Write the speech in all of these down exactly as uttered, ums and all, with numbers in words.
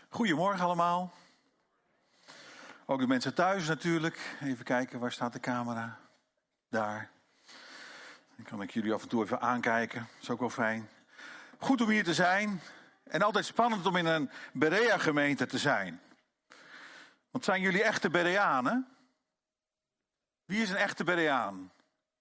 Goedemorgen allemaal. Ook de mensen thuis natuurlijk. Even kijken, waar staat de camera? Daar. Dan kan ik jullie af en toe even aankijken. Dat is ook wel fijn. Goed om hier te zijn. En altijd spannend om in een Berea-gemeente te zijn. Want zijn jullie echte Bereanen? Wie is een echte Bereaan?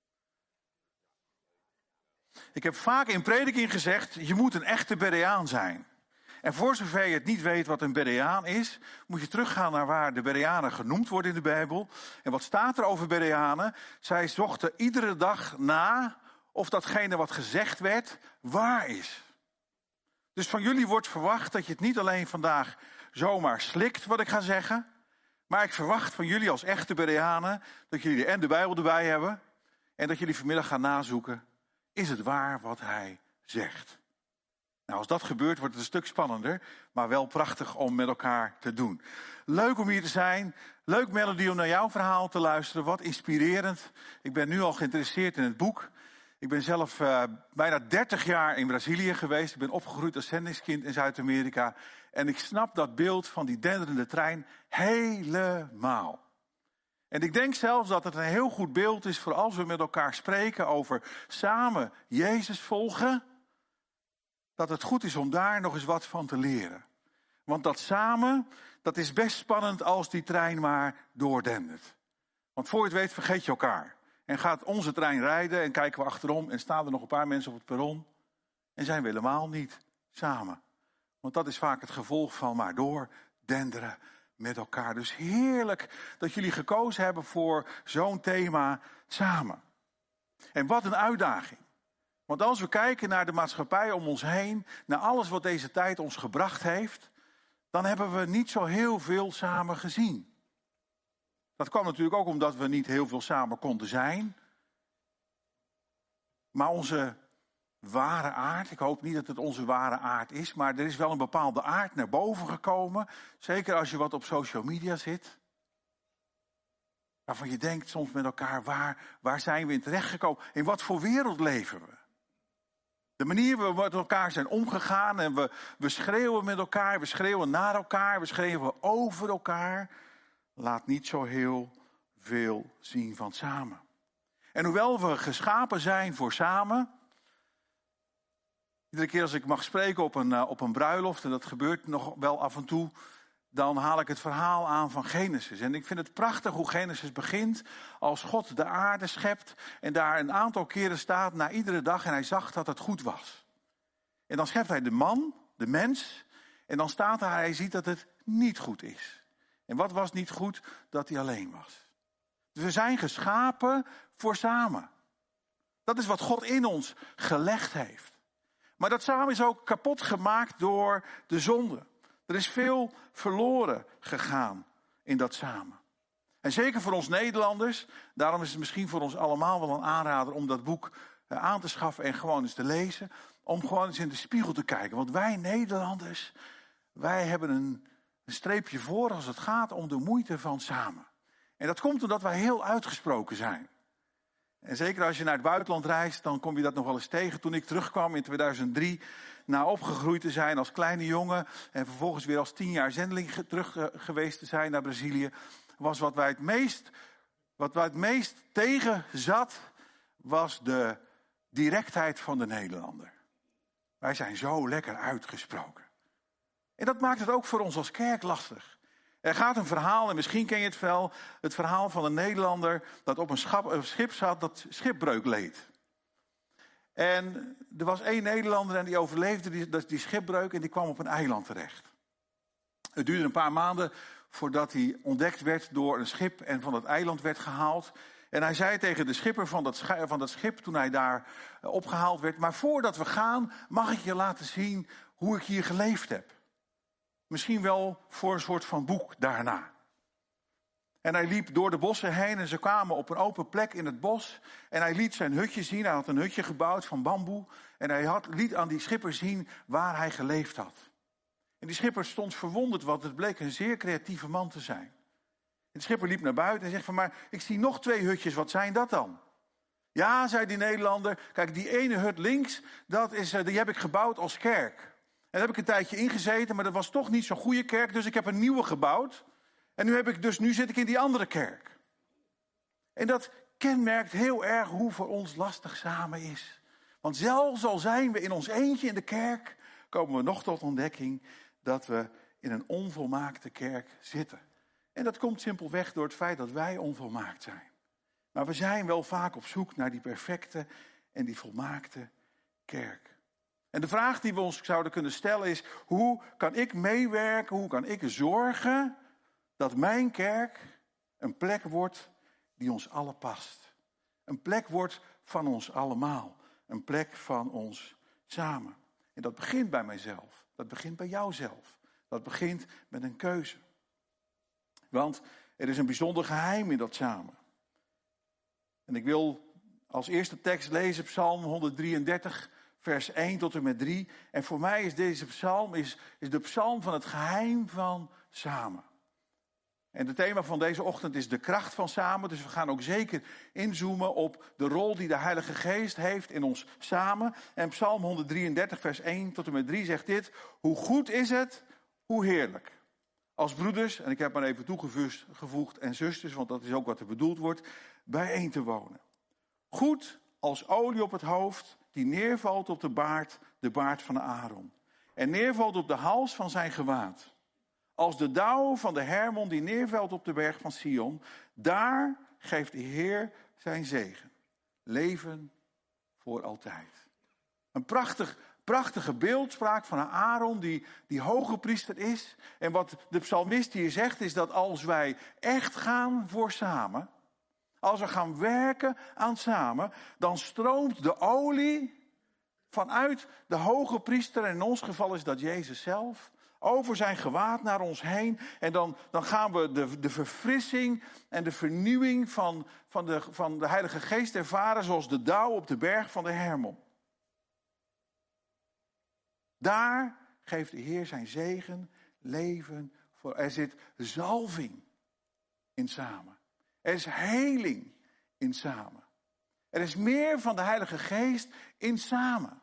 Ik heb vaak in prediking gezegd, je moet een echte Bereaan zijn. En voor zover je het niet weet wat een Bereaan is, moet je teruggaan naar waar de Bereanen genoemd worden in de Bijbel. En wat staat er over Bereanen? Zij zochten iedere dag na of datgene wat gezegd werd waar is. Dus van jullie wordt verwacht dat je het niet alleen vandaag zomaar slikt wat ik ga zeggen. Maar ik verwacht van jullie als echte Bereanen dat jullie en de Bijbel erbij hebben. En dat jullie vanmiddag gaan nazoeken, is het waar wat hij zegt? Nou, als dat gebeurt wordt het een stuk spannender, maar wel prachtig om met elkaar te doen. Leuk om hier te zijn. Leuk, Melody, om naar jouw verhaal te luisteren. Wat inspirerend. Ik ben nu al geïnteresseerd in het boek. Ik ben zelf uh, bijna dertig jaar in Brazilië geweest. Ik ben opgegroeid als zendingskind in Zuid-Amerika. En ik snap dat beeld van die denderende trein helemaal. En ik denk zelfs dat het een heel goed beeld is voor als we met elkaar spreken over samen Jezus volgen. Dat het goed is om daar nog eens wat van te leren. Want dat samen, dat is best spannend als die trein maar doordendert. Want voor je het weet vergeet je elkaar. En gaat onze trein rijden en kijken we achterom en staan er nog een paar mensen op het perron. En zijn we helemaal niet samen. Want dat is vaak het gevolg van maar doordenderen met elkaar. Dus heerlijk dat jullie gekozen hebben voor zo'n thema samen. En wat een uitdaging. Want als we kijken naar de maatschappij om ons heen, naar alles wat deze tijd ons gebracht heeft, dan hebben we niet zo heel veel samen gezien. Dat kwam natuurlijk ook omdat we niet heel veel samen konden zijn. Maar onze ware aard, ik hoop niet dat het onze ware aard is, maar er is wel een bepaalde aard naar boven gekomen. Zeker als je wat op social media zit. Waarvan je denkt soms met elkaar, waar, waar zijn we in terechtgekomen? In wat voor wereld leven we? De manier waarop we met elkaar zijn omgegaan en we, we schreeuwen met elkaar, we schreeuwen naar elkaar, we schreeuwen over elkaar, laat niet zo heel veel zien van samen. En hoewel we geschapen zijn voor samen, iedere keer als ik mag spreken op een, op een bruiloft, en dat gebeurt nog wel af en toe, dan haal ik het verhaal aan van Genesis. En ik vind het prachtig hoe Genesis begint als God de aarde schept en daar een aantal keren staat na iedere dag en hij zag dat het goed was. En dan schept hij de man, de mens, en dan staat hij, hij ziet dat het niet goed is. En wat was niet goed? Dat hij alleen was. Dus we zijn geschapen voor samen. Dat is wat God in ons gelegd heeft. Maar dat samen is ook kapot gemaakt door de zonde. Er is veel verloren gegaan in dat samen. En zeker voor ons Nederlanders, daarom is het misschien voor ons allemaal wel een aanrader om dat boek aan te schaffen en gewoon eens te lezen. Om gewoon eens in de spiegel te kijken. Want wij Nederlanders, wij hebben een, een streepje voor als het gaat om de moeite van samen. En dat komt omdat wij heel uitgesproken zijn. En zeker als je naar het buitenland reist, dan kom je dat nog wel eens tegen. Toen ik terugkwam in tweeduizend drie, na opgegroeid te zijn als kleine jongen en vervolgens weer als tien jaar zendeling terug geweest te zijn naar Brazilië, was wat wij het meest, wat wij het meest tegen zat, was de directheid van de Nederlander. Wij zijn zo lekker uitgesproken. En dat maakt het ook voor ons als kerk lastig. Er gaat een verhaal, en misschien ken je het wel, het verhaal van een Nederlander dat op een, schap, een schip zat dat schipbreuk leed. En er was één Nederlander en die overleefde die, die schipbreuk en die kwam op een eiland terecht. Het duurde een paar maanden voordat hij ontdekt werd door een schip en van het eiland werd gehaald. En hij zei tegen de schipper van dat, schi- van dat schip toen hij daar opgehaald werd, maar voordat we gaan mag ik je laten zien hoe ik hier geleefd heb. Misschien wel voor een soort van boek daarna. En hij liep door de bossen heen en ze kwamen op een open plek in het bos. En hij liet zijn hutje zien. Hij had een hutje gebouwd van bamboe. En hij had, liet aan die schipper zien waar hij geleefd had. En die schipper stond verwonderd, want het bleek een zeer creatieve man te zijn. En de schipper liep naar buiten en zegt van, maar ik zie nog twee hutjes, wat zijn dat dan? Ja, zei die Nederlander, kijk die ene hut links, dat is, die heb ik gebouwd als kerk. daar heb ik een tijdje ingezeten, maar dat was toch niet zo'n goede kerk. Dus ik heb een nieuwe gebouwd. En nu, heb ik dus, nu zit ik in die andere kerk. En dat kenmerkt heel erg hoe voor ons lastig samen is. Want zelfs al zijn we in ons eentje in de kerk, komen we nog tot ontdekking dat we in een onvolmaakte kerk zitten. En dat komt simpelweg door het feit dat wij onvolmaakt zijn. Maar we zijn wel vaak op zoek naar die perfecte en die volmaakte kerk. En de vraag die we ons zouden kunnen stellen is: hoe kan ik meewerken, hoe kan ik zorgen dat mijn kerk een plek wordt die ons allen past? Een plek wordt van ons allemaal. Een plek van ons samen. En dat begint bij mijzelf. Dat begint bij jouzelf. Dat begint met een keuze. Want er is een bijzonder geheim in dat samen. En ik wil als eerste tekst lezen Psalm honderddrieëndertig, vers één tot en met drie. En voor mij is deze psalm is, is de psalm van het geheim van samen. En het thema van deze ochtend is de kracht van samen. Dus we gaan ook zeker inzoomen op de rol die de Heilige Geest heeft in ons samen. En Psalm honderddrieëndertig, vers één tot en met drie zegt dit: hoe goed is het, hoe heerlijk. Als broeders, en ik heb maar even toegevoegd, en zusters, want dat is ook wat er bedoeld wordt, bijeen te wonen. Goed als olie op het hoofd, die neervalt op de baard, de baard van Aaron. En neervalt op de hals van zijn gewaad. Als de dauw van de Hermon die neervalt op de berg van Sion. Daar geeft de Heer zijn zegen. Leven voor altijd. Een prachtig, prachtige beeldspraak van een Aaron die, die hoge priester is. En wat de psalmist hier zegt is dat als wij echt gaan voor samen. Als we gaan werken aan samen. Dan stroomt de olie vanuit de hoge priester. En in ons geval is dat Jezus zelf. Over zijn gewaad naar ons heen. En dan, dan gaan we de, de verfrissing en de vernieuwing van, van, de, van de Heilige Geest ervaren. Zoals de dauw op de berg van de Hermon. Daar geeft de Heer zijn zegen, leven. Voor. Er zit zalving in samen. Er is heling in samen. Er is meer van de Heilige Geest in samen.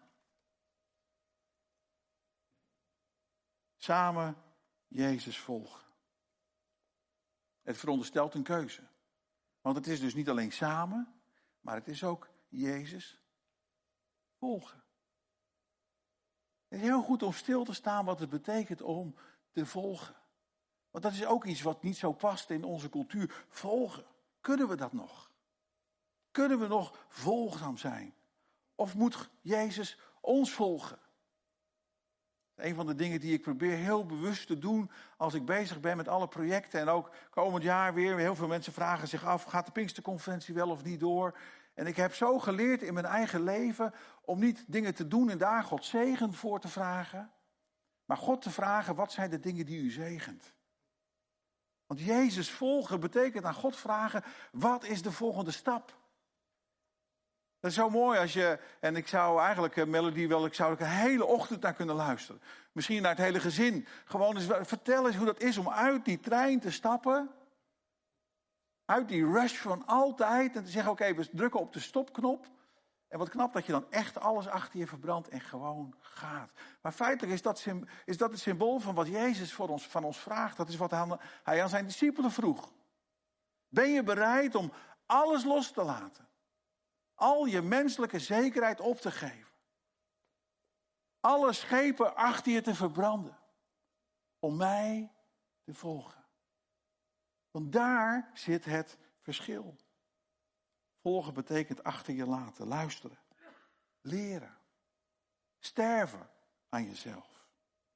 Samen Jezus volgen. Het veronderstelt een keuze. Want het is dus niet alleen samen, maar het is ook Jezus volgen. Het is heel goed om stil te staan wat het betekent om te volgen. Want dat is ook iets wat niet zo past in onze cultuur. Volgen. Kunnen we dat nog? Kunnen we nog volgzaam zijn? Of moet Jezus ons volgen? Een van de dingen die ik probeer heel bewust te doen als ik bezig ben met alle projecten. En ook komend jaar weer, heel veel mensen vragen zich af, gaat de Pinksterconferentie wel of niet door? En ik heb zo geleerd in mijn eigen leven om niet dingen te doen en daar God zegen voor te vragen. Maar God te vragen, wat zijn de dingen die u zegent? Want Jezus volgen betekent aan God vragen, wat is de volgende stap? Dat is zo mooi als je, en ik zou eigenlijk een melodie wel, ik zou er een hele ochtend naar kunnen luisteren. Misschien naar het hele gezin. Gewoon eens, vertel eens hoe dat is om uit die trein te stappen. Uit die rush van altijd. En te zeggen, oké, okay, we drukken op de stopknop. En wat knap dat je dan echt alles achter je verbrandt en gewoon gaat. Maar feitelijk is dat, is dat het symbool van wat Jezus voor ons, van ons vraagt. Dat is wat hij aan zijn discipelen vroeg. Ben je bereid om alles los te laten? Al je menselijke zekerheid op te geven. Alle schepen achter je te verbranden. Om mij te volgen. Want daar zit het verschil. Volgen betekent achter je laten, luisteren, leren, sterven aan jezelf.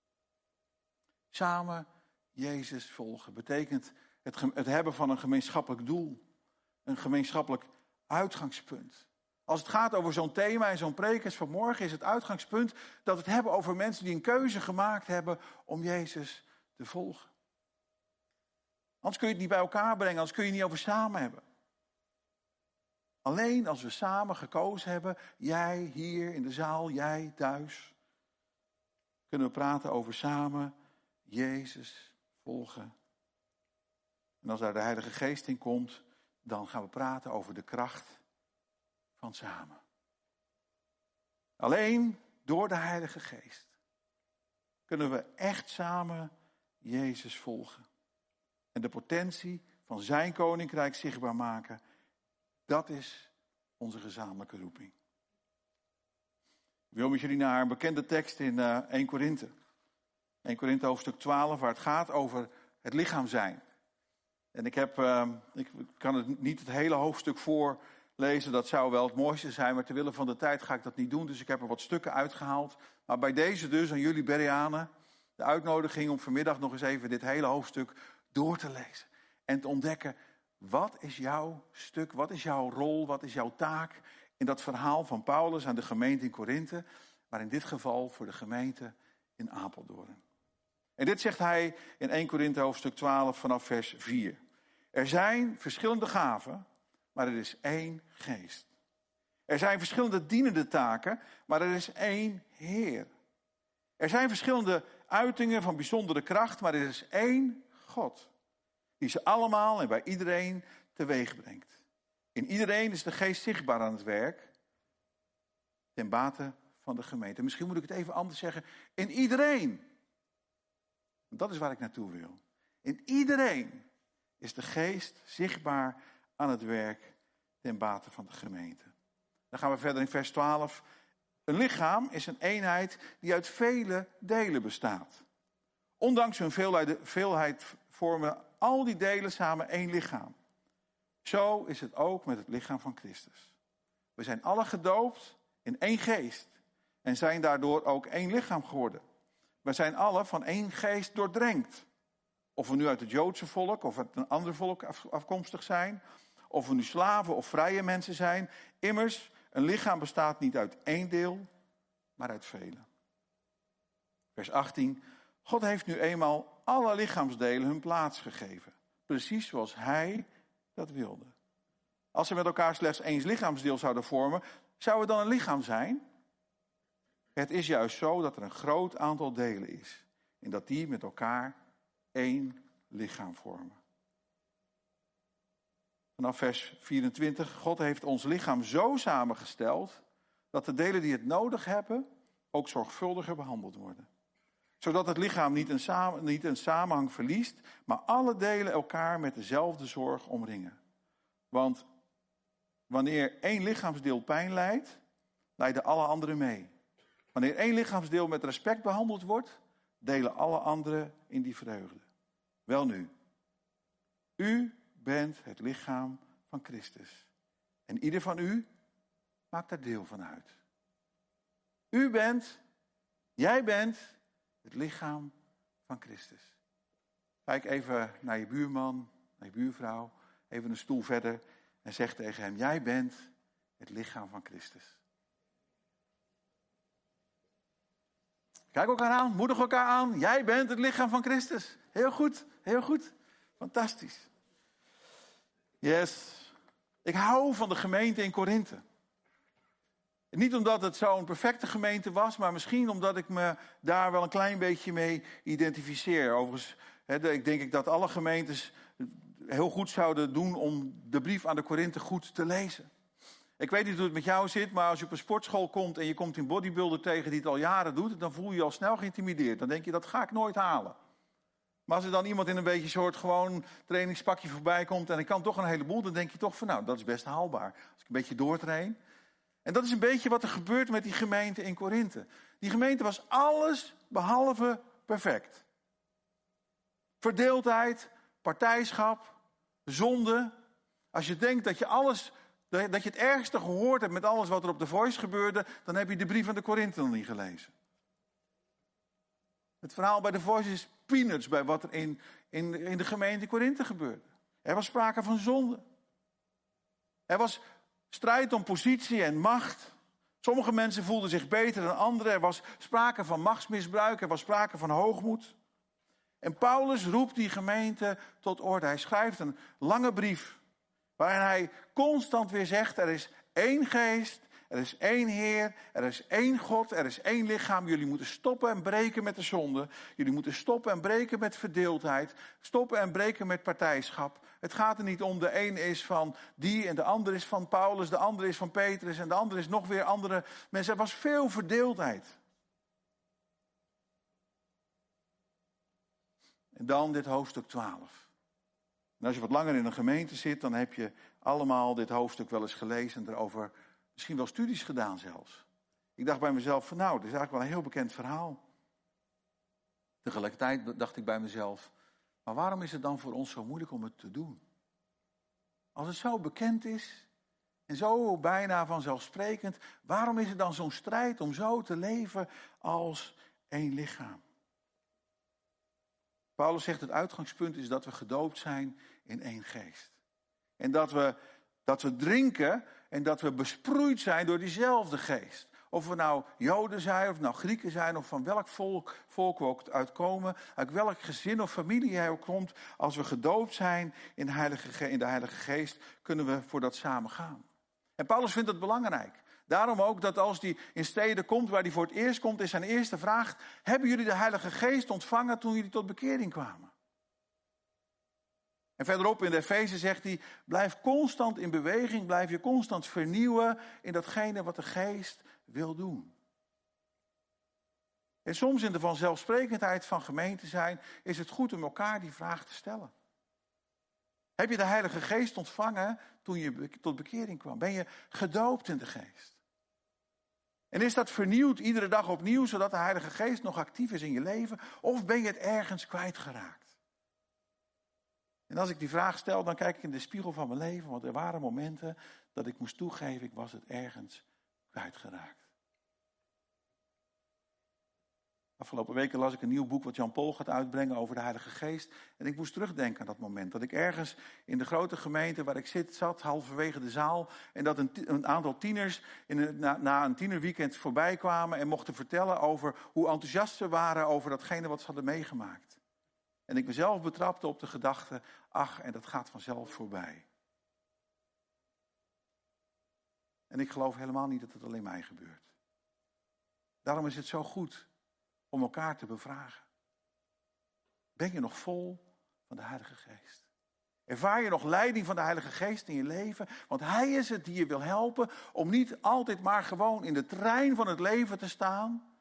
Samen Jezus volgen betekent het, het hebben van een gemeenschappelijk doel. Een gemeenschappelijk uitgangspunt. Als het gaat over zo'n thema en zo'n preek van morgen is het uitgangspunt dat we het hebben over mensen die een keuze gemaakt hebben om Jezus te volgen. Anders kun je het niet bij elkaar brengen, anders kun je het niet over samen hebben. Alleen als we samen gekozen hebben, jij hier in de zaal, jij thuis, kunnen we praten over samen Jezus volgen. En als daar de Heilige Geest in komt, dan gaan we praten over de kracht van samen. Alleen door de Heilige Geest kunnen we echt samen Jezus volgen. En de potentie van zijn koninkrijk zichtbaar maken. Dat is onze gezamenlijke roeping. Ik wil met jullie naar een bekende tekst in uh, Eerste Korinthe. Eerste Korinthe hoofdstuk twaalf, waar het gaat over het lichaam zijn. En ik, heb, uh, ik kan het niet het hele hoofdstuk voorlezen, dat zou wel het mooiste zijn. Maar ter wille van de tijd ga ik dat niet doen, dus ik heb er wat stukken uitgehaald. Maar bij deze dus aan jullie Bereanen, de uitnodiging om vanmiddag nog eens even dit hele hoofdstuk door te lezen. En te ontdekken, wat is jouw stuk, wat is jouw rol, wat is jouw taak in dat verhaal van Paulus aan de gemeente in Korinthe, maar in dit geval voor de gemeente in Apeldoorn. En dit zegt hij in Eerste Korinthe hoofdstuk twaalf vanaf vers vier. Er zijn verschillende gaven, maar er is één geest. Er zijn verschillende dienende taken, maar er is één Heer. Er zijn verschillende uitingen van bijzondere kracht, maar er is één God. Die ze allemaal en bij iedereen teweeg brengt. In iedereen is de geest zichtbaar aan het werk. Ten bate van de gemeente. Misschien moet ik het even anders zeggen. In iedereen. Dat is waar ik naartoe wil. In iedereen is de geest zichtbaar aan het werk ten bate van de gemeente. Dan gaan we verder in vers twaalf. Een lichaam is een eenheid die uit vele delen bestaat. Ondanks hun veelheid, veelheid vormen al die delen samen één lichaam. Zo is het ook met het lichaam van Christus. We zijn alle gedoopt in één geest en zijn daardoor ook één lichaam geworden. We zijn alle van één geest doordrenkt. Of we nu uit het Joodse volk of uit een ander volk afkomstig zijn. Of we nu slaven of vrije mensen zijn. Immers, een lichaam bestaat niet uit één deel, maar uit vele. Vers achttien. God heeft nu eenmaal alle lichaamsdelen hun plaats gegeven. Precies zoals hij dat wilde. Als ze met elkaar slechts één lichaamsdeel zouden vormen, zou het dan een lichaam zijn? Het is juist zo dat er een groot aantal delen is. En dat die met elkaar één lichaam vormen. Vanaf vers vierentwintig. God heeft ons lichaam zo samengesteld dat de delen die het nodig hebben ook zorgvuldiger behandeld worden. Zodat het lichaam niet een, samen, niet een samenhang verliest, maar alle delen elkaar met dezelfde zorg omringen. Want wanneer één lichaamsdeel pijn lijdt, lijden alle anderen mee. Wanneer één lichaamsdeel met respect behandeld wordt, delen alle anderen in die vreugde. Welnu, u bent het lichaam van Christus. En ieder van u maakt daar deel van uit. U bent, jij bent het lichaam van Christus. Kijk even naar je buurman, naar je buurvrouw, even een stoel verder en zeg tegen hem, jij bent het lichaam van Christus. Kijk elkaar aan, moedig elkaar aan. Jij bent het lichaam van Christus. Heel goed, heel goed. Fantastisch. Yes. Ik hou van de gemeente in Korinthe. Niet omdat het zo'n perfecte gemeente was, maar misschien omdat ik me daar wel een klein beetje mee identificeer. Overigens, he, ik denk ik dat alle gemeentes heel goed zouden doen om de brief aan de Korinthe goed te lezen. Ik weet niet hoe het met jou zit, maar als je op een sportschool komt en je komt een bodybuilder tegen die het al jaren doet, dan voel je je al snel geïntimideerd. Dan denk je, dat ga ik nooit halen. Maar als er dan iemand in een beetje soort gewoon trainingspakje voorbij komt en ik kan toch een heleboel, dan denk je toch van nou, dat is best haalbaar. Als ik een beetje doortrain. En dat is een beetje wat er gebeurt met die gemeente in Korinthe. Die gemeente was alles behalve perfect. Verdeeldheid, partijschap, zonde. Als je denkt dat je alles, dat je het ergste gehoord hebt met alles wat er op The Voice gebeurde, dan heb je de brief aan de Korinthe nog niet gelezen. Het verhaal bij The Voice is peanuts bij wat er in, in, in de gemeente Korinthe gebeurde. Er was sprake van zonde. Er was strijd om positie en macht. Sommige mensen voelden zich beter dan anderen. Er was sprake van machtsmisbruik. Er was sprake van hoogmoed. En Paulus roept die gemeente tot orde. Hij schrijft een lange brief waarin hij constant weer zegt, er is één geest, er is één Heer, er is één God, er is één lichaam. Jullie moeten stoppen en breken met de zonde. Jullie moeten stoppen en breken met verdeeldheid. Stoppen en breken met partijschap. Het gaat er niet om, de een is van die en de ander is van Paulus, de ander is van Petrus en de ander is nog weer andere mensen. Er was veel verdeeldheid. En dan dit hoofdstuk twaalf. En als je wat langer in een gemeente zit, dan heb je allemaal dit hoofdstuk wel eens gelezen en erover misschien wel studies gedaan zelfs. Ik dacht bij mezelf van nou, dit is eigenlijk wel een heel bekend verhaal. Tegelijkertijd dacht ik bij mezelf, maar waarom is het dan voor ons zo moeilijk om het te doen? Als het zo bekend is en zo bijna vanzelfsprekend, waarom is het dan zo'n strijd om zo te leven als één lichaam? Paulus zegt het uitgangspunt is dat we gedoopt zijn in één geest. En dat we, dat we drinken en dat we besproeid zijn door diezelfde geest. Of we nou Joden zijn, of nou Grieken zijn, of van welk volk, volk we ook uitkomen, uit welk gezin of familie hij ook komt. Als we gedoopt zijn in de Heilige, in de Heilige Geest, kunnen we voor dat samen gaan. En Paulus vindt het belangrijk. Daarom ook dat als hij in steden komt waar hij voor het eerst komt, is zijn eerste vraag: hebben jullie de Heilige Geest ontvangen toen jullie tot bekering kwamen? En verderop in de Efeze zegt hij, blijf constant in beweging, blijf je constant vernieuwen in datgene wat de Geest wil doen. En soms in de vanzelfsprekendheid van gemeente zijn, is het goed om elkaar die vraag te stellen. Heb je de Heilige Geest ontvangen toen je tot bekering kwam? Ben je gedoopt in de Geest? En is dat vernieuwd iedere dag opnieuw, zodat de Heilige Geest nog actief is in je leven? Of ben je het ergens kwijtgeraakt? En als ik die vraag stel, dan kijk ik in de spiegel van mijn leven, want er waren momenten dat ik moest toegeven, ik was het ergens kwijtgeraakt. Afgelopen weken las ik een nieuw boek wat Jan Pol gaat uitbrengen over de Heilige Geest. En ik moest terugdenken aan dat moment. Dat ik ergens in de grote gemeente waar ik zit, zat, halverwege de zaal. En dat een, een aantal tieners in een, na, na een tienerweekend voorbij kwamen en mochten vertellen over hoe enthousiast ze waren over datgene wat ze hadden meegemaakt. En ik mezelf betrapte op de gedachte, ach, en dat gaat vanzelf voorbij. En ik geloof helemaal niet dat het alleen mij gebeurt. Daarom is het zo goed om elkaar te bevragen. Ben je nog vol van de Heilige Geest? Ervaar je nog leiding van de Heilige Geest in je leven? Want Hij is het die je wil helpen om niet altijd maar gewoon in de trein van het leven te staan,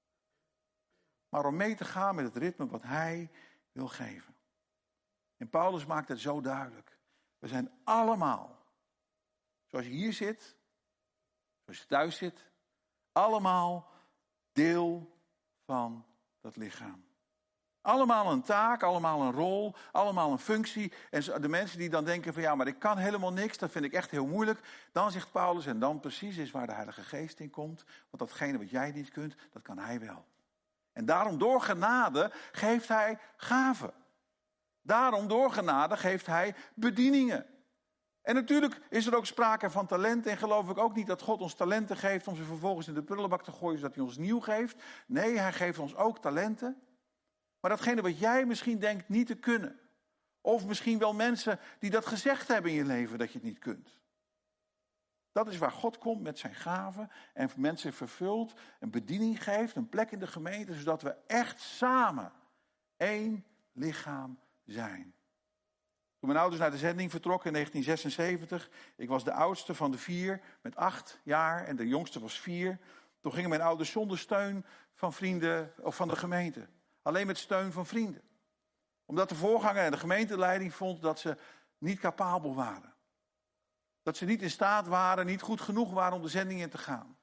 maar om mee te gaan met het ritme wat Hij wil geven. En Paulus maakt het zo duidelijk. We zijn allemaal, zoals je hier zit, zoals je thuis zit, allemaal deel van dat lichaam. Allemaal een taak, allemaal een rol, allemaal een functie. En de mensen die dan denken van ja, maar ik kan helemaal niks, dat vind ik echt heel moeilijk. Dan zegt Paulus, en dan precies is waar de Heilige Geest in komt. Want datgene wat jij niet kunt, dat kan Hij wel. En daarom door genade geeft Hij gaven. Daarom door genade geeft Hij bedieningen. En natuurlijk is er ook sprake van talenten. En geloof ik ook niet dat God ons talenten geeft om ze vervolgens in de prullenbak te gooien zodat Hij ons nieuw geeft. Nee, Hij geeft ons ook talenten. Maar datgene wat jij misschien denkt niet te kunnen. Of misschien wel mensen die dat gezegd hebben in je leven dat je het niet kunt. Dat is waar God komt met zijn gaven en mensen vervult, een bediening geeft, een plek in de gemeente, zodat we echt samen één lichaam zijn. Toen mijn ouders naar de zending vertrokken in negentien zesenzeventig, ik was de oudste van de vier met acht jaar en de jongste was vier. Toen gingen mijn ouders zonder steun van vrienden of van de gemeente. Alleen met steun van vrienden. Omdat de voorganger en de gemeenteleiding vond dat ze niet capabel waren. Dat ze niet in staat waren, niet goed genoeg waren om de zending in te gaan.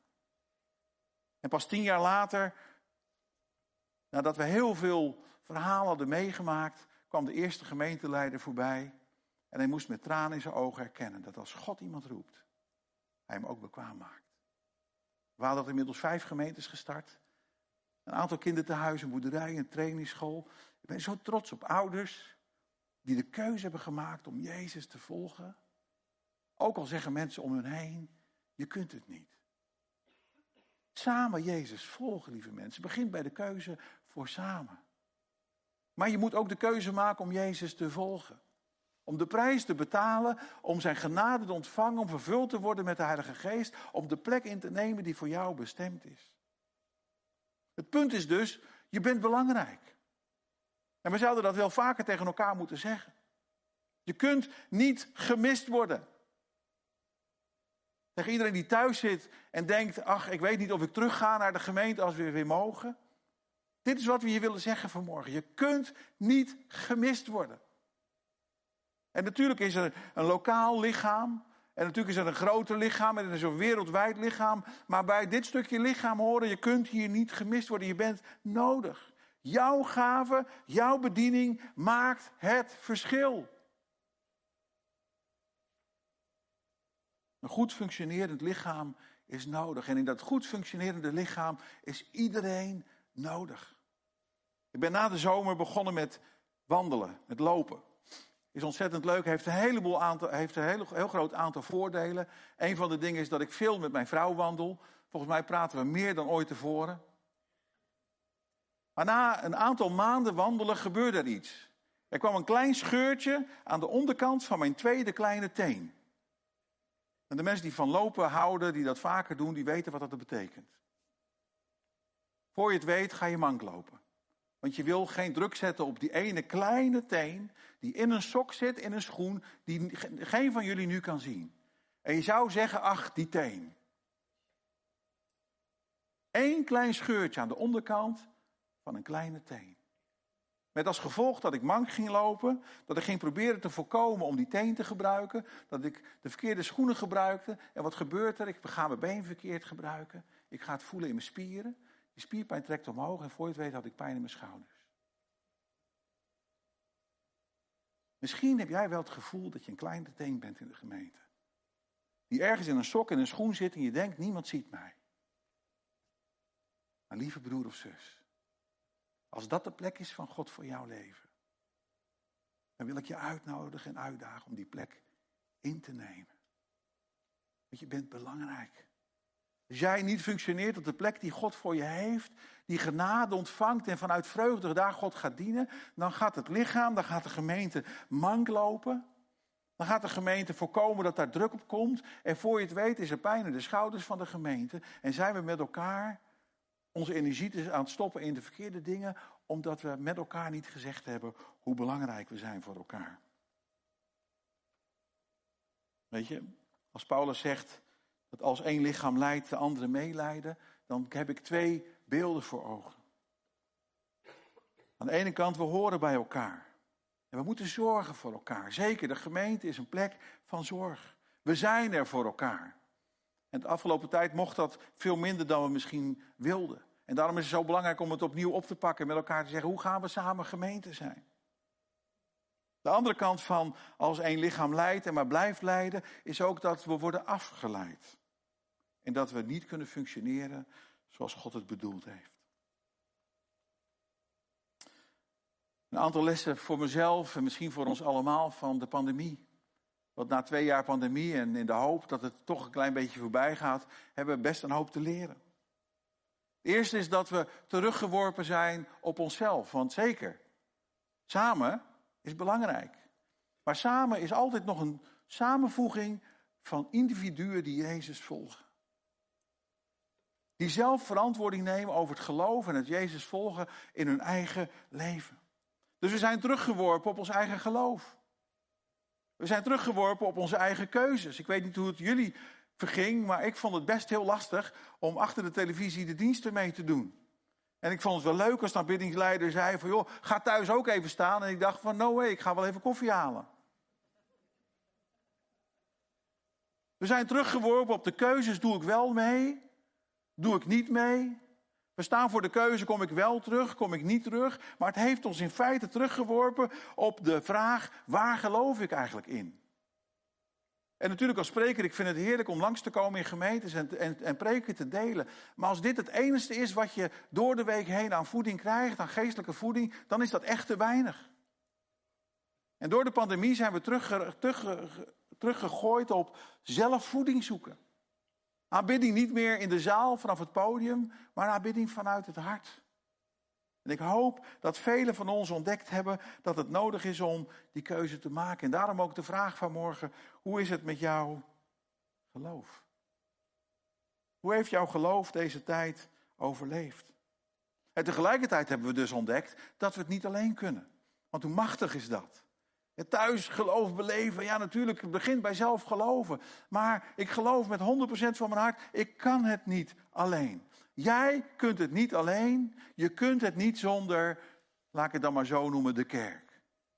En pas tien jaar later, nadat we heel veel verhalen hadden meegemaakt, kwam de eerste gemeenteleider voorbij. En hij moest met tranen in zijn ogen erkennen dat als God iemand roept, hij hem ook bekwaam maakt. We hadden inmiddels vijf gemeentes gestart. Een aantal kindertehuizen, boerderijen, een trainingsschool. Ik ben zo trots op ouders die de keuze hebben gemaakt om Jezus te volgen. Ook al zeggen mensen om hun heen, je kunt het niet. Samen Jezus volgen, lieve mensen. Begint bij de keuze voor samen. Maar je moet ook de keuze maken om Jezus te volgen. Om de prijs te betalen, om zijn genade te ontvangen, om vervuld te worden met de Heilige Geest, om de plek in te nemen die voor jou bestemd is. Het punt is dus, je bent belangrijk. En we zouden dat wel vaker tegen elkaar moeten zeggen. Je kunt niet gemist worden. Tegen iedereen die thuis zit en denkt, ach, ik weet niet of ik terug ga naar de gemeente als we weer mogen. Dit is wat we hier willen zeggen vanmorgen. Je kunt niet gemist worden. En natuurlijk is er een lokaal lichaam. En natuurlijk is er een groter lichaam. En er is een wereldwijd lichaam. Maar bij dit stukje lichaam horen, je kunt hier niet gemist worden. Je bent nodig. Jouw gave, jouw bediening maakt het verschil. Een goed functionerend lichaam is nodig. En in dat goed functionerende lichaam is iedereen nodig. Ik ben na de zomer begonnen met wandelen, met lopen. Is ontzettend leuk, heeft een heleboel aantal, heeft een heel, heel groot aantal voordelen. Een van de dingen is dat ik veel met mijn vrouw wandel. Volgens mij praten we meer dan ooit tevoren. Maar na een aantal maanden wandelen gebeurde er iets. Er kwam een klein scheurtje aan de onderkant van mijn tweede kleine teen. En de mensen die van lopen houden, die dat vaker doen, die weten wat dat betekent. Voor je het weet ga je mank lopen. Want je wil geen druk zetten op die ene kleine teen die in een sok zit, in een schoen, die geen van jullie nu kan zien. En je zou zeggen, ach, die teen. Eén klein scheurtje aan de onderkant van een kleine teen. Met als gevolg dat ik mank ging lopen, dat ik ging proberen te voorkomen om die teen te gebruiken, dat ik de verkeerde schoenen gebruikte. En wat gebeurt er? Ik ga mijn been verkeerd gebruiken. Ik ga het voelen in mijn spieren. Die spierpijn trekt omhoog en voor je het weet had ik pijn in mijn schouders. Misschien heb jij wel het gevoel dat je een kleine teen bent in de gemeente. Die ergens in een sok en een schoen zit en je denkt, niemand ziet mij. Maar lieve broer of zus, als dat de plek is van God voor jouw leven, dan wil ik je uitnodigen en uitdagen om die plek in te nemen. Want je bent belangrijk. Als jij niet functioneert op de plek die God voor je heeft, die genade ontvangt en vanuit vreugde daar God gaat dienen, dan gaat het lichaam, dan gaat de gemeente mank lopen. Dan gaat de gemeente voorkomen dat daar druk op komt. En voor je het weet is er pijn in de schouders van de gemeente. En zijn we met elkaar onze energie aan het stoppen in de verkeerde dingen, omdat we met elkaar niet gezegd hebben hoe belangrijk we zijn voor elkaar. Weet je, als Paulus zegt dat als één lichaam lijdt, de andere meelijden, dan heb ik twee beelden voor ogen. Aan de ene kant, we horen bij elkaar. En we moeten zorgen voor elkaar. Zeker, de gemeente is een plek van zorg. We zijn er voor elkaar. En de afgelopen tijd mocht dat veel minder dan we misschien wilden. En daarom is het zo belangrijk om het opnieuw op te pakken en met elkaar te zeggen, hoe gaan we samen gemeente zijn? De andere kant van als één lichaam lijdt en maar blijft lijden, is ook dat we worden afgeleid. En dat we niet kunnen functioneren zoals God het bedoeld heeft. Een aantal lessen voor mezelf en misschien voor ons allemaal van de pandemie. Want na twee jaar pandemie en in de hoop dat het toch een klein beetje voorbij gaat, hebben we best een hoop te leren. Het eerste is dat we teruggeworpen zijn op onszelf. Want zeker, samen is belangrijk. Maar samen is altijd nog een samenvoeging van individuen die Jezus volgen. Die zelf verantwoording nemen over het geloof en het Jezus volgen in hun eigen leven. Dus we zijn teruggeworpen op ons eigen geloof. We zijn teruggeworpen op onze eigen keuzes. Ik weet niet hoe het jullie verging, maar ik vond het best heel lastig om achter de televisie de diensten mee te doen. En ik vond het wel leuk als de aanbiddingsleider zei van, joh, ga thuis ook even staan. En ik dacht van, no way, ik ga wel even koffie halen. We zijn teruggeworpen op de keuzes, doe ik wel mee? Doe ik niet mee? We staan voor de keuze, kom ik wel terug, kom ik niet terug? Maar het heeft ons in feite teruggeworpen op de vraag, waar geloof ik eigenlijk in? En natuurlijk als spreker, ik vind het heerlijk om langs te komen in gemeentes en, en, en preken te delen. Maar als dit het enige is wat je door de week heen aan voeding krijgt, aan geestelijke voeding, dan is dat echt te weinig. En door de pandemie zijn we terugge, terugge, teruggegooid op zelf voeding zoeken. Aanbidding niet meer in de zaal vanaf het podium, maar aanbidding vanuit het hart. En ik hoop dat velen van ons ontdekt hebben dat het nodig is om die keuze te maken. En daarom ook de vraag van morgen, hoe is het met jouw geloof? Hoe heeft jouw geloof deze tijd overleefd? En tegelijkertijd hebben we dus ontdekt dat we het niet alleen kunnen. Want hoe machtig is dat? Ja, thuis geloof beleven, ja natuurlijk, het begint bij zelf geloven. Maar ik geloof met honderd procent van mijn hart, ik kan het niet alleen. Jij kunt het niet alleen. Je kunt het niet zonder, laat ik het dan maar zo noemen, de kerk.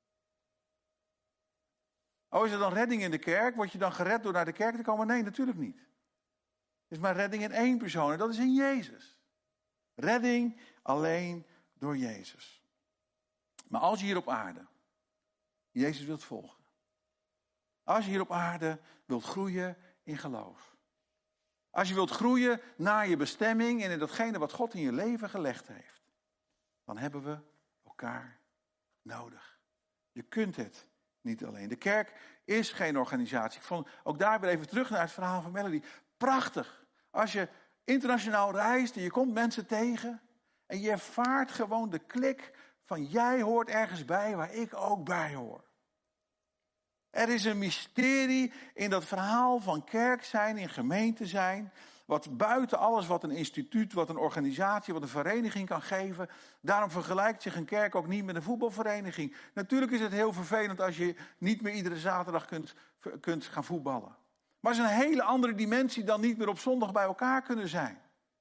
Oh, is er dan redding in de kerk? Word je dan gered door naar de kerk te komen? Nee, natuurlijk niet. Er is maar redding in één persoon en dat is in Jezus. Redding alleen door Jezus. Maar als je hier op aarde Jezus wilt volgen. Als je hier op aarde wilt groeien in geloof. Als je wilt groeien naar je bestemming en in datgene wat God in je leven gelegd heeft. Dan hebben we elkaar nodig. Je kunt het niet alleen. De kerk is geen organisatie. Ik vond ook daar weer even terug naar het verhaal van Melody. Prachtig. Als je internationaal reist en je komt mensen tegen. En je ervaart gewoon de klik van jij hoort ergens bij waar ik ook bij hoor. Er is een mysterie in dat verhaal van kerk zijn, in gemeente zijn. Wat buiten alles wat een instituut, wat een organisatie, wat een vereniging kan geven. Daarom vergelijkt zich een kerk ook niet met een voetbalvereniging. Natuurlijk is het heel vervelend als je niet meer iedere zaterdag kunt, kunt gaan voetballen. Maar het is een hele andere dimensie dan niet meer op zondag bij elkaar kunnen zijn.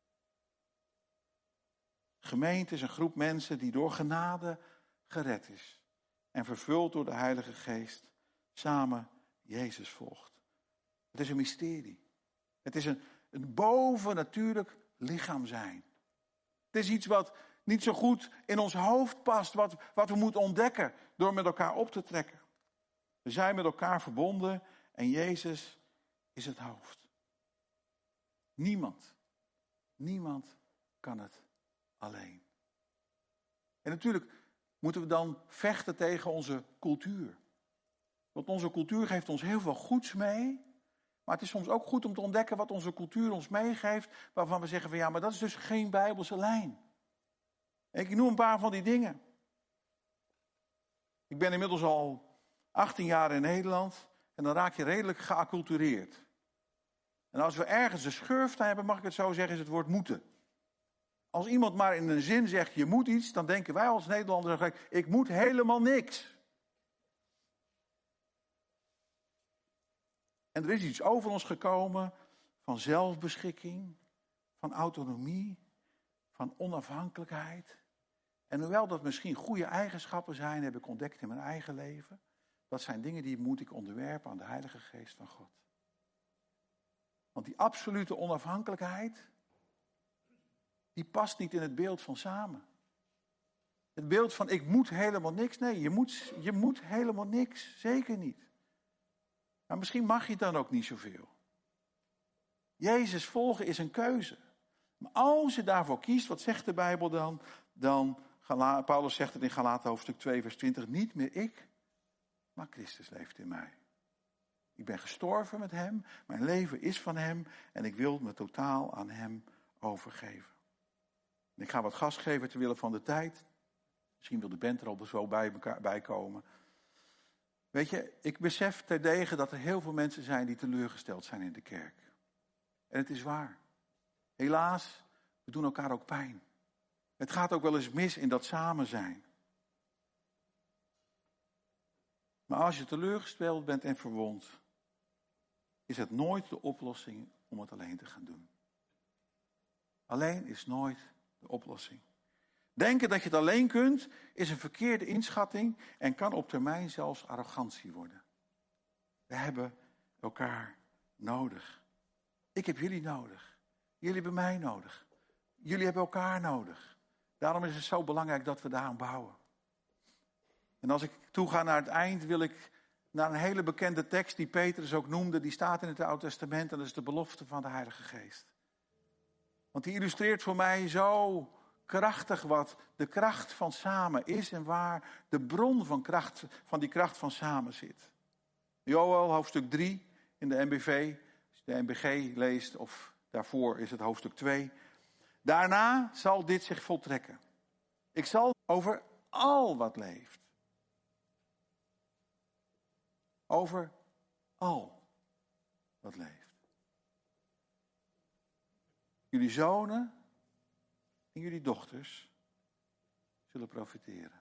Gemeente is een groep mensen die door genade gered is. En vervuld door de Heilige Geest samen Jezus volgt. Het is een mysterie. Het is een, een bovennatuurlijk lichaam zijn. Het is iets wat niet zo goed in ons hoofd past. Wat, wat we moeten ontdekken door met elkaar op te trekken. We zijn met elkaar verbonden en Jezus is het hoofd. Niemand, niemand kan het alleen. En natuurlijk moeten we dan vechten tegen onze cultuur. Want onze cultuur geeft ons heel veel goeds mee. Maar het is soms ook goed om te ontdekken wat onze cultuur ons meegeeft. Waarvan we zeggen van ja, maar dat is dus geen Bijbelse lijn. Ik noem een paar van die dingen. Ik ben inmiddels al achttien jaar in Nederland. En dan raak je redelijk geaccultureerd. En als we ergens de schurft aan hebben, mag ik het zo zeggen, is het woord moeten. Als iemand maar in een zin zegt, je moet iets, dan denken wij als Nederlanders, ik moet helemaal niks. En er is iets over ons gekomen van zelfbeschikking, van autonomie, van onafhankelijkheid. En hoewel dat misschien goede eigenschappen zijn, heb ik ontdekt in mijn eigen leven. Dat zijn dingen die moet ik onderwerpen aan de Heilige Geest van God. Want die absolute onafhankelijkheid, die past niet in het beeld van samen. Het beeld van ik moet helemaal niks. Nee, je moet, je moet helemaal niks. Zeker niet. Maar misschien mag je dan ook niet zoveel. Jezus volgen is een keuze. Maar als je daarvoor kiest, wat zegt de Bijbel dan? Dan, Paulus zegt het in Galaten hoofdstuk twee vers twintig. Niet meer ik, maar Christus leeft in mij. Ik ben gestorven met hem. Mijn leven is van hem. En ik wil me totaal aan hem overgeven. En ik ga wat gas geven ter wille van de tijd. Misschien wil de band er al zo bij, elkaar, bij komen. Weet je, ik besef terdege dat er heel veel mensen zijn die teleurgesteld zijn in de kerk. En het is waar. Helaas, we doen elkaar ook pijn. Het gaat ook wel eens mis in dat samen zijn. Maar als je teleurgesteld bent en verwond, is het nooit de oplossing om het alleen te gaan doen. Alleen is nooit de oplossing. Denken dat je het alleen kunt, is een verkeerde inschatting en kan op termijn zelfs arrogantie worden. We hebben elkaar nodig. Ik heb jullie nodig. Jullie hebben mij nodig. Jullie hebben elkaar nodig. Daarom is het zo belangrijk dat we daaraan bouwen. En als ik toega naar het eind, wil ik naar een hele bekende tekst die Petrus ook noemde. Die staat in het Oude Testament en dat is de belofte van de Heilige Geest. Want die illustreert voor mij zo krachtig wat de kracht van samen is en waar de bron van, kracht, van die kracht van samen zit. Joël hoofdstuk drie in de N B V, als je de N B G leest of daarvoor is het hoofdstuk twee. Daarna zal dit zich voltrekken. Ik zal over al wat leeft. Over al wat leeft. Jullie zonen en jullie dochters zullen profiteren.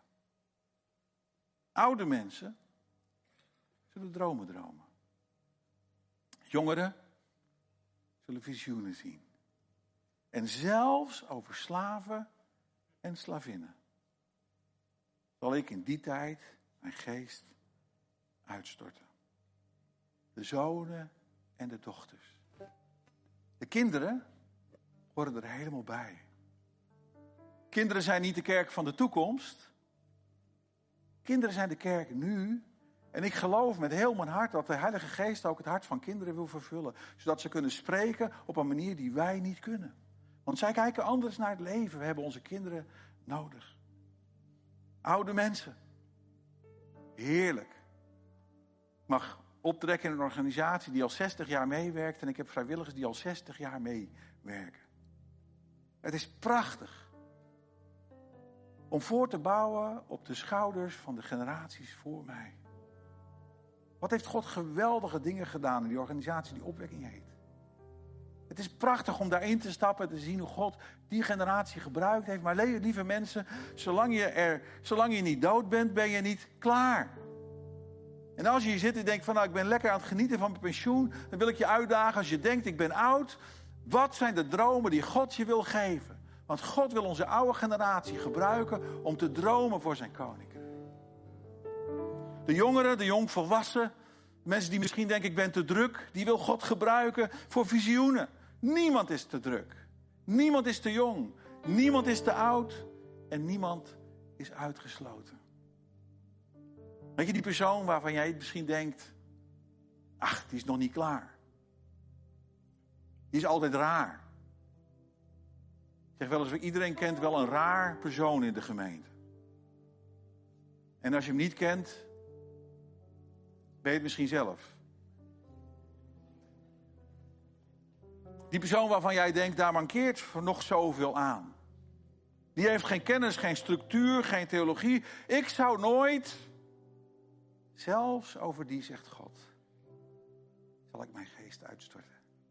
Oude mensen zullen dromen dromen. Jongeren zullen visioenen zien. En zelfs over slaven en slavinnen zal ik in die tijd mijn geest uitstorten. De zonen en de dochters. De kinderen horen er helemaal bij. Kinderen zijn niet de kerk van de toekomst. Kinderen zijn de kerk nu. En ik geloof met heel mijn hart dat de Heilige Geest ook het hart van kinderen wil vervullen. Zodat ze kunnen spreken op een manier die wij niet kunnen. Want zij kijken anders naar het leven. We hebben onze kinderen nodig. Oude mensen. Heerlijk. Ik mag optrekken in een organisatie die al zestig jaar meewerkt. En ik heb vrijwilligers die al zestig jaar meewerken. Het is prachtig. Om voor te bouwen op de schouders van de generaties voor mij. Wat heeft God geweldige dingen gedaan in die organisatie die Opwekking heet. Het is prachtig om daarin te stappen en te zien hoe God die generatie gebruikt heeft. Maar lieve mensen, zolang je, er, zolang je niet dood bent, ben je niet klaar. En als je hier zit en denkt van nou ik ben lekker aan het genieten van mijn pensioen. Dan wil ik je uitdagen als je denkt ik ben oud. Wat zijn de dromen die God je wil geven? Want God wil onze oude generatie gebruiken om te dromen voor zijn koninkrijk. De jongeren, de jongvolwassenen, mensen die misschien denken ik ben te druk, die wil God gebruiken voor visioenen. Niemand is te druk. Niemand is te jong. Niemand is te oud. En niemand is uitgesloten. Weet je die persoon waarvan jij misschien denkt, ach, die is nog niet klaar. Die is altijd raar. Ik zeg wel eens, iedereen kent wel een raar persoon in de gemeente. En als je hem niet kent, ben je het misschien zelf. Die persoon waarvan jij denkt, daar mankeert nog zoveel aan. Die heeft geen kennis, geen structuur, geen theologie. Ik zou nooit, zelfs over die zegt God, zal ik mijn geest uitstorten.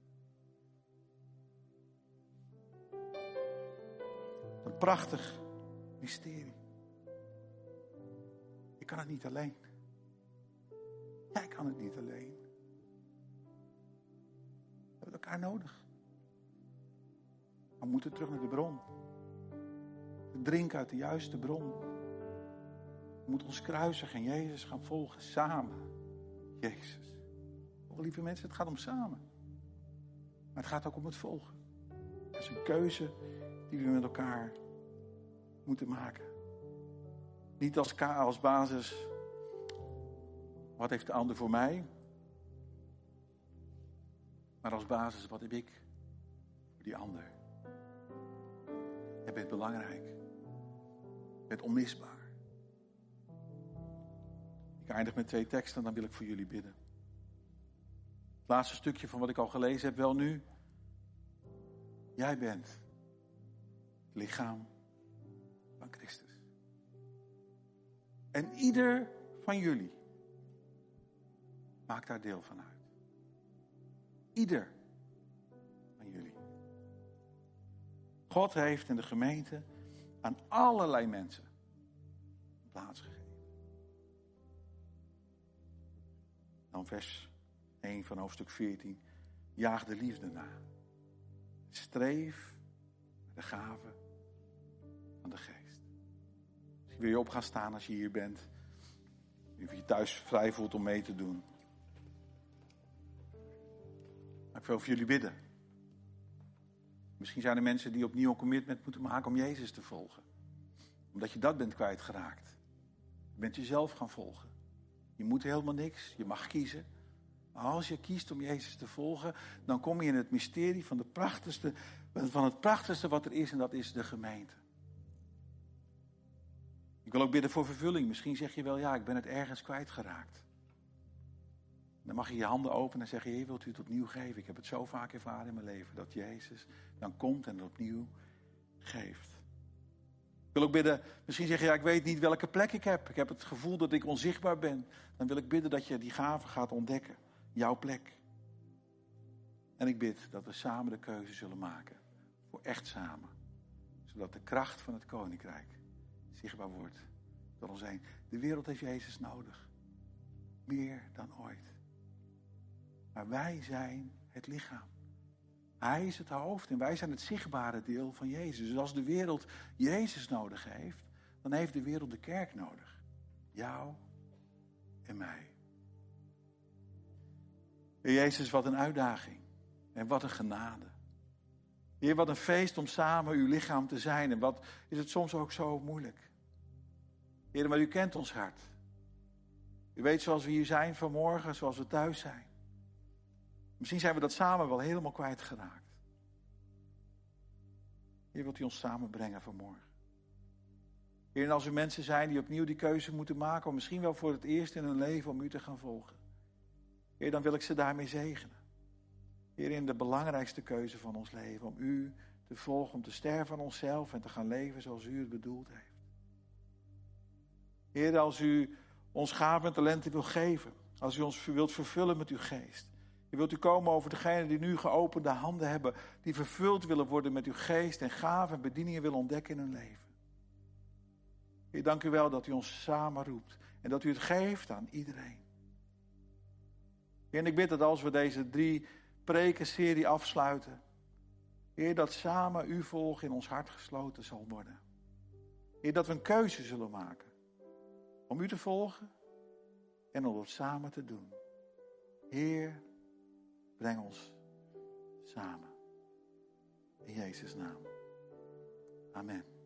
Een prachtig mysterie. Ik kan het niet alleen. Jij kan het niet alleen. We hebben elkaar nodig. We moeten terug naar de bron. We drinken uit de juiste bron. We moeten ons kruisigen en Jezus gaan volgen samen. Jezus. Oh, lieve mensen, het gaat om samen. Maar het gaat ook om het volgen. Dat is een keuze die we met elkaar moeten maken. Niet als, als basis, wat heeft de ander voor mij? Maar als basis, wat heb ik voor die ander? Jij bent belangrijk. Je bent onmisbaar. Ik eindig met twee teksten en dan wil ik voor jullie bidden. Het laatste stukje van wat ik al gelezen heb, wel nu. Jij bent het lichaam van Christus. En ieder van jullie maakt daar deel van uit. Ieder van jullie. God heeft in de gemeente aan allerlei mensen plaats gegeven. Dan vers één van hoofdstuk veertien. Jaag de liefde na. Streef naar de gave van de geest. Misschien wil je op gaan staan als je hier bent. Of je je thuis vrij voelt om mee te doen. Maar ik wil voor jullie bidden. Misschien zijn er mensen die opnieuw een commitment moeten maken om Jezus te volgen. Omdat je dat bent kwijtgeraakt. Je bent jezelf gaan volgen. Je moet helemaal niks. Je mag kiezen. Maar als je kiest om Jezus te volgen, dan kom je in het mysterie van, de prachtigste, van het prachtigste wat er is. En dat is de gemeente. Ik wil ook bidden voor vervulling. Misschien zeg je wel, ja, ik ben het ergens kwijtgeraakt. Dan mag je je handen openen en zeggen, Heer, wilt u het opnieuw geven? Ik heb het zo vaak ervaren in mijn leven, dat Jezus dan komt en het opnieuw geeft. Ik wil ook bidden, misschien zeg je, ja, ik weet niet welke plek ik heb. Ik heb het gevoel dat ik onzichtbaar ben. Dan wil ik bidden dat je die gave gaat ontdekken. Jouw plek. En ik bid dat we samen de keuze zullen maken. Voor echt samen. Zodat de kracht van het koninkrijk zichtbaar wordt door ons heen. De wereld heeft Jezus nodig. Meer dan ooit. Maar wij zijn het lichaam. Hij is het hoofd en wij zijn het zichtbare deel van Jezus. Dus als de wereld Jezus nodig heeft, dan heeft de wereld de kerk nodig. Jou en mij. Heer Jezus, wat een uitdaging. En wat een genade. Heer, wat een feest om samen uw lichaam te zijn. En wat is het soms ook zo moeilijk. Heer, maar u kent ons hart. U weet zoals we hier zijn vanmorgen, zoals we thuis zijn. Misschien zijn we dat samen wel helemaal kwijtgeraakt. Heer, wilt u ons samenbrengen vanmorgen. Heer, en als er mensen zijn die opnieuw die keuze moeten maken, of misschien wel voor het eerst in hun leven om u te gaan volgen. Heer, dan wil ik ze daarmee zegenen. Heer, in de belangrijkste keuze van ons leven, om u te volgen, om te sterven aan onszelf en te gaan leven zoals u het bedoeld heeft. Heer, als u ons gaven en talenten wil geven, als u ons wilt vervullen met uw geest. U wilt u komen over degenen die nu geopende handen hebben, die vervuld willen worden met uw geest en gaven en bedieningen willen ontdekken in hun leven. Heer, dank u wel dat u ons samen roept en dat u het geeft aan iedereen. Heer, en ik bid dat als we deze drie prekenserie afsluiten, Heer, dat samen u volgen in ons hart gesloten zal worden. Heer, dat we een keuze zullen maken om u te volgen en om het samen te doen. Heer, breng ons samen. In Jezus' naam. Amen.